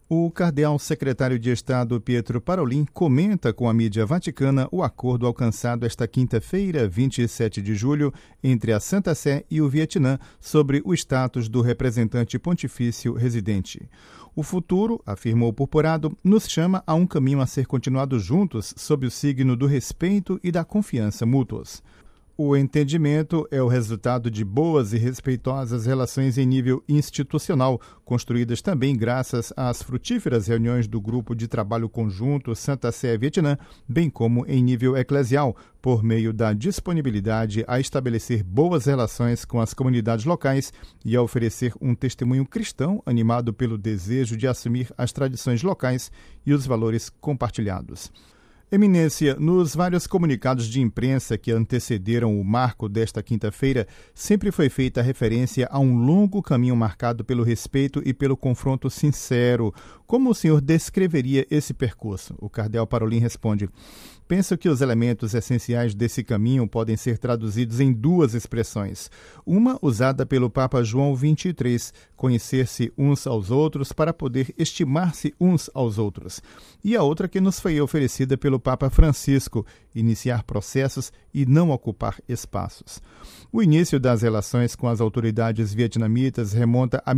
O cardeal secretário de Estado Pietro Parolin comenta com a mídia vaticana o acordo alcançado esta quinta-feira, 27 de julho, entre a Santa Sé e o Vietnã sobre o status do representante pontifício residente. O futuro, afirmou o purpurado, nos chama a um caminho a ser continuado juntos sob o signo do respeito e da confiança mútuos. O entendimento é o resultado de boas e respeitosas relações em nível institucional, construídas também graças às frutíferas reuniões do Grupo de Trabalho Conjunto Santa Sé-Vietnã, bem como em nível eclesial, por meio da disponibilidade a estabelecer boas relações com as comunidades locais e a oferecer um testemunho cristão animado pelo desejo de assumir as tradições locais e os valores compartilhados. Eminência, nos vários comunicados de imprensa que antecederam o marco desta quinta-feira, sempre foi feita referência a um longo caminho marcado pelo respeito e pelo confronto sincero. Como o senhor descreveria esse percurso? O cardeal Parolin responde: penso que os elementos essenciais desse caminho podem ser traduzidos em duas expressões. Uma usada pelo Papa João XXIII, conhecer-se uns aos outros para poder estimar-se uns aos outros. E a outra que nos foi oferecida pelo Papa Francisco, iniciar processos e não ocupar espaços. O início das relações com as autoridades vietnamitas remonta a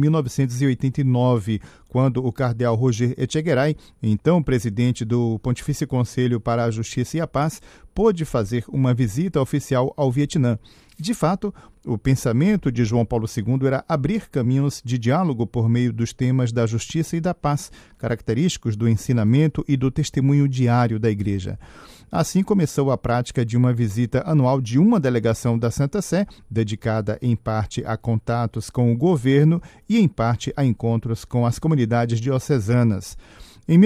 1989, quando o cardeal Roger Etchegaray, então presidente do Pontifício Conselho para a Justiça e a Paz, pôde fazer uma visita oficial ao Vietnã. De fato, o pensamento de João Paulo II era abrir caminhos de diálogo por meio dos temas da justiça e da paz, característicos do ensinamento e do testemunho diário da Igreja. Assim começou a prática de uma visita anual de uma delegação da Santa Sé, dedicada em parte a contatos com o governo e em parte a encontros com as comunidades diocesanas. Em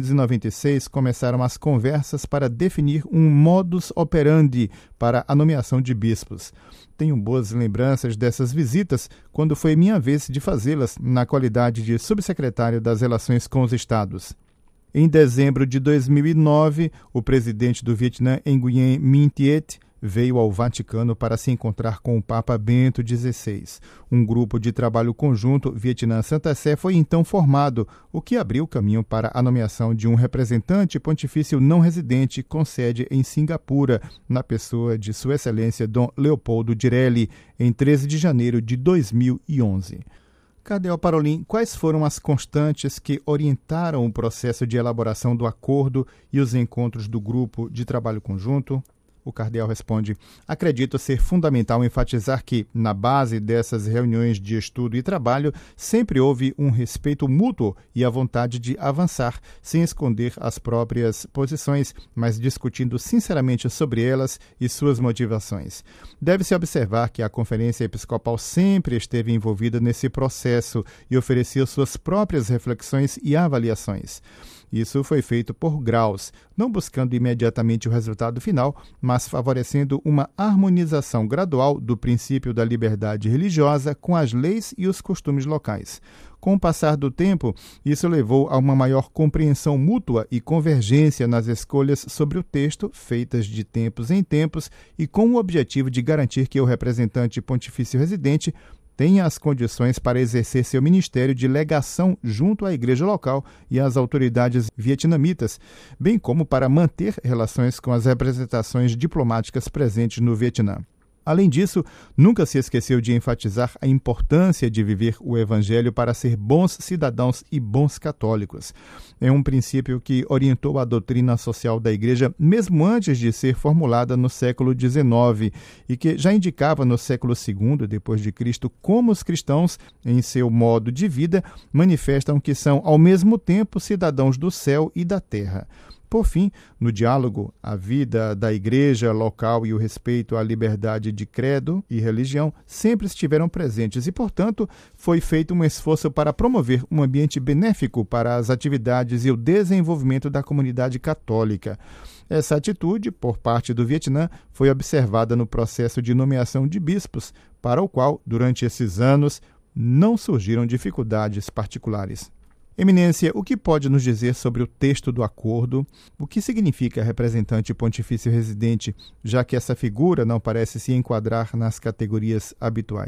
1996, começaram as conversas para definir um modus operandi para a nomeação de bispos. Tenho boas lembranças dessas visitas, quando foi minha vez de fazê-las na qualidade de subsecretário das Relações com os Estados. Em dezembro de 2009, o presidente do Vietnã, Nguyen Minh Thiet, veio ao Vaticano para se encontrar com o Papa Bento XVI. Um grupo de trabalho conjunto Vietnã-Santa Sé foi então formado, o que abriu caminho para a nomeação de um representante pontifício não residente com sede em Singapura, na pessoa de Sua Excelência Dom Leopoldo Direlli, em 13 de janeiro de 2011. Cardeal Parolin, quais foram as constantes que orientaram o processo de elaboração do acordo e os encontros do grupo de trabalho conjunto? O cardeal responde: acredito ser fundamental enfatizar que, na base dessas reuniões de estudo e trabalho, sempre houve um respeito mútuo e a vontade de avançar, sem esconder as próprias posições, mas discutindo sinceramente sobre elas e suas motivações. Deve-se observar que a Conferência Episcopal sempre esteve envolvida nesse processo e ofereceu suas próprias reflexões e avaliações. Isso foi feito por graus, não buscando imediatamente o resultado final, mas favorecendo uma harmonização gradual do princípio da liberdade religiosa com as leis e os costumes locais. Com o passar do tempo, isso levou a uma maior compreensão mútua e convergência nas escolhas sobre o texto, feitas de tempos em tempos, e com o objetivo de garantir que o representante pontifício residente tenha as condições para exercer seu ministério de legação junto à igreja local e às autoridades vietnamitas, bem como para manter relações com as representações diplomáticas presentes no Vietnã. Além disso, nunca se esqueceu de enfatizar a importância de viver o Evangelho para ser bons cidadãos e bons católicos. É um princípio que orientou a doutrina social da Igreja mesmo antes de ser formulada no século XIX e que já indicava no século II depois de Cristo como os cristãos, em seu modo de vida, manifestam que são ao mesmo tempo cidadãos do céu e da terra. Por fim, no diálogo, a vida da igreja local e o respeito à liberdade de credo e religião sempre estiveram presentes e, portanto, foi feito um esforço para promover um ambiente benéfico para as atividades e o desenvolvimento da comunidade católica. Essa atitude, por parte do Vietnã, foi observada no processo de nomeação de bispos, para o qual, durante esses anos, não surgiram dificuldades particulares. Eminência, o que pode nos dizer sobre o texto do acordo? O que significa representante pontifício residente, já que essa figura não parece se enquadrar nas categorias habituais?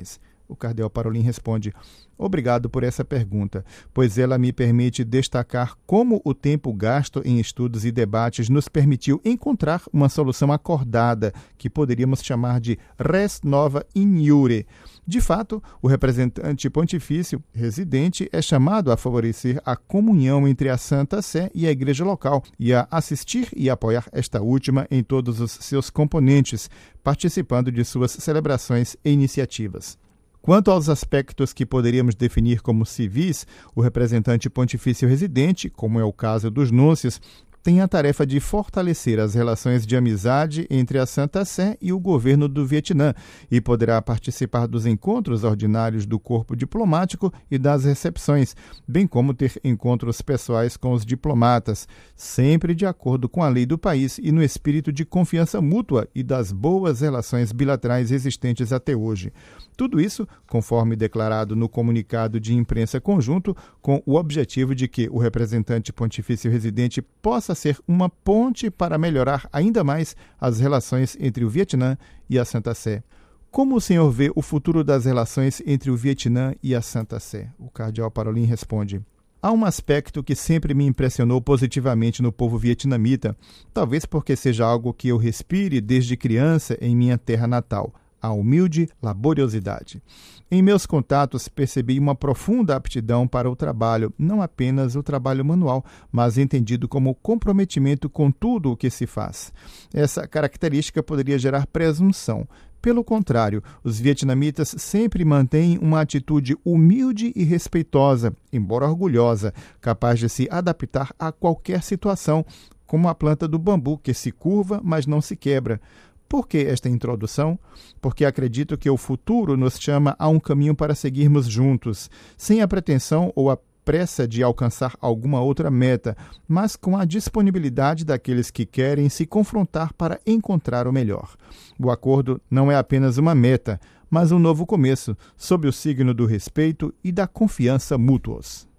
O cardeal Parolin responde: obrigado por essa pergunta, pois ela me permite destacar como o tempo gasto em estudos e debates nos permitiu encontrar uma solução acordada, que poderíamos chamar de res nova in iure. De fato, o representante pontifício residente é chamado a favorecer a comunhão entre a Santa Sé e a Igreja local e a assistir e apoiar esta última em todos os seus componentes, participando de suas celebrações e iniciativas. Quanto aos aspectos que poderíamos definir como civis, o representante pontifício residente, como é o caso dos núncios, tem a tarefa de fortalecer as relações de amizade entre a Santa Sé e o governo do Vietnã e poderá participar dos encontros ordinários do corpo diplomático e das recepções, bem como ter encontros pessoais com os diplomatas, sempre de acordo com a lei do país e no espírito de confiança mútua e das boas relações bilaterais existentes até hoje. Tudo isso, conforme declarado no comunicado de imprensa conjunto, com o objetivo de que o representante pontifício residente possa ser uma ponte para melhorar ainda mais as relações entre o Vietnã e a Santa Sé. Como o senhor vê o futuro das relações entre o Vietnã e a Santa Sé? O cardeal Parolin responde: há um aspecto que sempre me impressionou positivamente no povo vietnamita, talvez porque seja algo que eu respire desde criança em minha terra natal: a humilde laboriosidade. Em meus contatos, percebi uma profunda aptidão para o trabalho, não apenas o trabalho manual, mas entendido como comprometimento com tudo o que se faz. Essa característica poderia gerar presunção. Pelo contrário, os vietnamitas sempre mantêm uma atitude humilde e respeitosa, embora orgulhosa, capaz de se adaptar a qualquer situação, como a planta do bambu, que se curva, mas não se quebra. Por que esta introdução? Porque acredito que o futuro nos chama a um caminho para seguirmos juntos, sem a pretensão ou a pressa de alcançar alguma outra meta, mas com a disponibilidade daqueles que querem se confrontar para encontrar o melhor. O acordo não é apenas uma meta, mas um novo começo, sob o signo do respeito e da confiança mútuos.